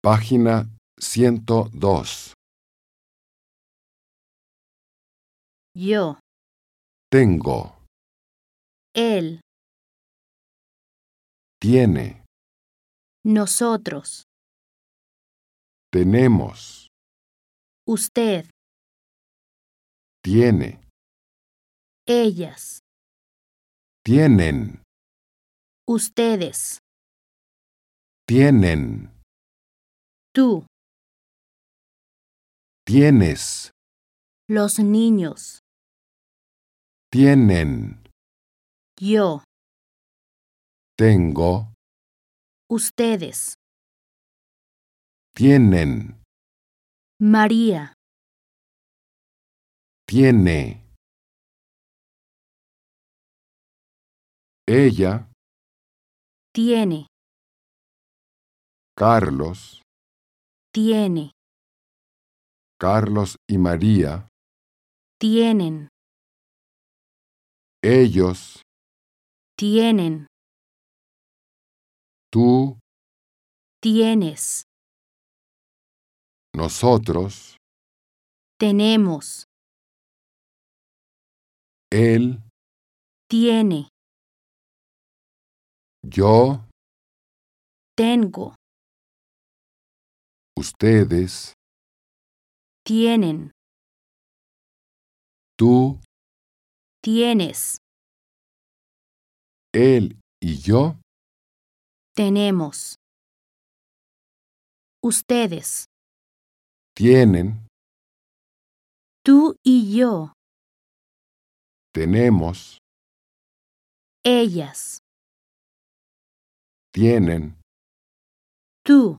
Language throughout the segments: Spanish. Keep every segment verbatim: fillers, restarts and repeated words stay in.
Página ciento dos. Yo, Tengo, él, tiene, nosotros, tenemos, usted, tiene, ellas, tienen, ustedes, tienen, tú, tienes, los niños, tienen, yo, tengo, ustedes, tienen, María, tiene, ella, tiene, Carlos, tiene, Carlos y María, tienen, ellos, tienen, tú, tienes, nosotros, tenemos, él, tiene, yo, tengo, ustedes, tienen, tú, tienes, él y yo, tenemos, ustedes, tienen, tú y yo, tenemos, ellas, tienen, tú,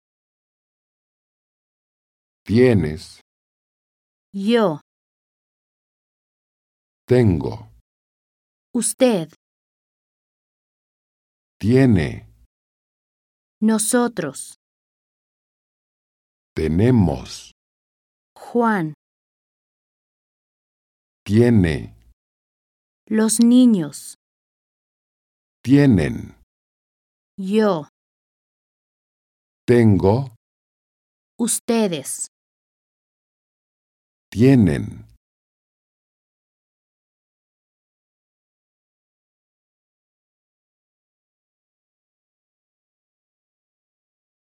tienes, yo, tengo, usted, tiene, nosotros, tenemos, Juan, tiene, los niños, tienen, yo, tengo, ustedes. tienen.